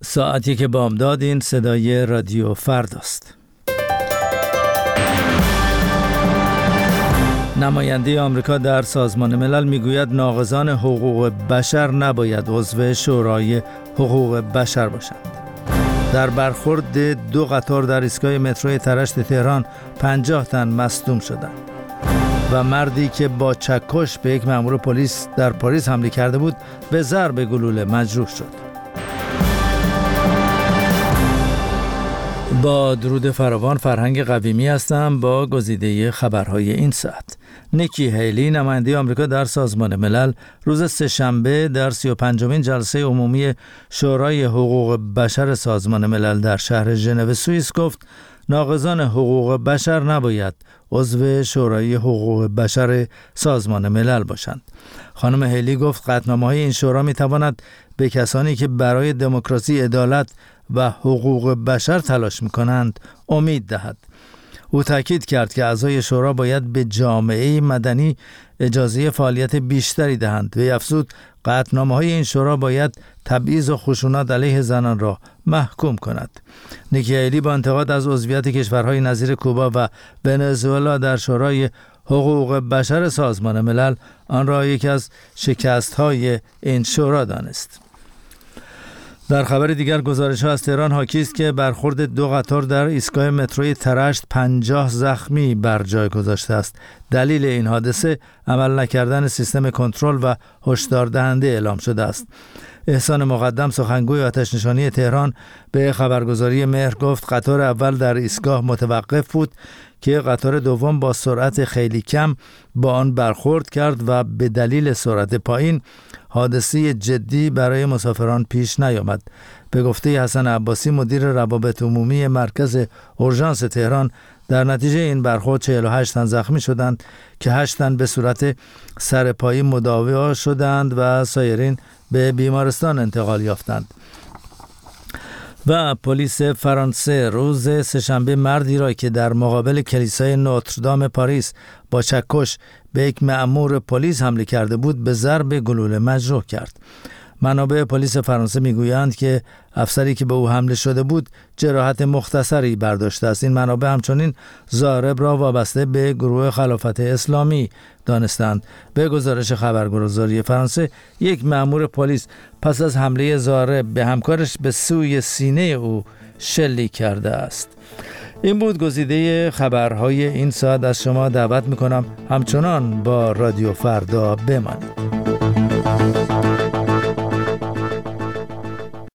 ساعتی که بامداد، این صدای رادیو فرداست. نماینده آمریکا در سازمان ملل میگوید ناقضان حقوق بشر نباید عضو شورای حقوق بشر باشند. در برخورد 2 قطار در ایستگاه مترو ترشت تهران 50 تن مصدوم شدند و مردی که با چکش به یک مأمور پلیس در پاریس حمله کرده بود به ضرب گلوله مجروح شد. با درود فراوان، فرهنگ قویمی هستم با گزیده خبرهای این ساعت. نیکی هیلی، نماینده آمریکا در سازمان ملل، روز سه‌شنبه در 35مین جلسه عمومی شورای حقوق بشر سازمان ملل در شهر ژنو سوئیس گفت ناقضان حقوق بشر نباید عضو شورای حقوق بشر سازمان ملل باشند. خانم هیلی گفت قطعنامه‌های این شورا می‌تواند به کسانی که برای دموکراسی، عدالت و حقوق بشر تلاش می‌کنند امید دهد. او تاکید کرد که اعضای شورا باید به جامعه مدنی اجازه فعالیت بیشتری دهند و افزود قطعنامه‌های این شورا باید تبعیض و خشونت علیه زنان را محکوم کند. نیکی هیلی با انتقاد از عضویت کشورهای نظیر کوبا و ونزوئلا در شورای حقوق بشر سازمان ملل آن را یکی از شکست‌های این شورا دانست. در خبر دیگر، گزارش‌ها از تهران حاکی است که برخورد 2 قطار در ایستگاه مترو ترشت 50 زخمی بر جای گذاشته است. دلیل این حادثه عمل نکردن سیستم کنترل و هشدار دهنده اعلام شده است. احسان مقدم، سخنگوی آتش‌نشانی تهران، به خبرگزاری مهر گفت قطار اول در ایستگاه متوقف بود که قطار دوم با سرعت خیلی کم با آن برخورد کرد و به دلیل سرعت پایین حادثه جدی برای مسافران پیش نیامد. به گفته حسن عباسی، مدیر روابط عمومی مرکز اورژانس تهران، در نتیجه این برخورد 48 تن زخمی شدند که 8 تن به صورت سرپایی مداوی شدند و سایرین به بیمارستان انتقال یافتند. و پلیس فرانسه روز سه‌شنبه مردی را که در مقابل کلیسای نوتردام پاریس با چکش به یک مأمور پلیس حمله کرده بود به ضرب گلوله مجروح کرد. منابع پلیس فرانسه میگویند که افسری که به او حمله شده بود جراحت مختصری برداشته است. این منابع همچنین ضارب را وابسته به گروه خلافت اسلامی دانستند. به گزارش خبرگزاری فرانسه، یک مأمور پلیس پس از حمله ضارب به همکارش به سوی سینه او شلیک کرده است. این بود گزیده خبرهای این ساعت. از شما دعوت میکنم همچنان با رادیو فردا بمانید.